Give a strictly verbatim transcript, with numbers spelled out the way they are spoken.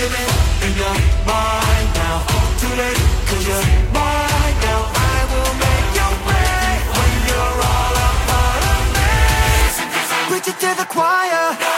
living in your mind now. Too late, cause you're mine now. I will make you pay when you're all a part of me. Preach it to the choir.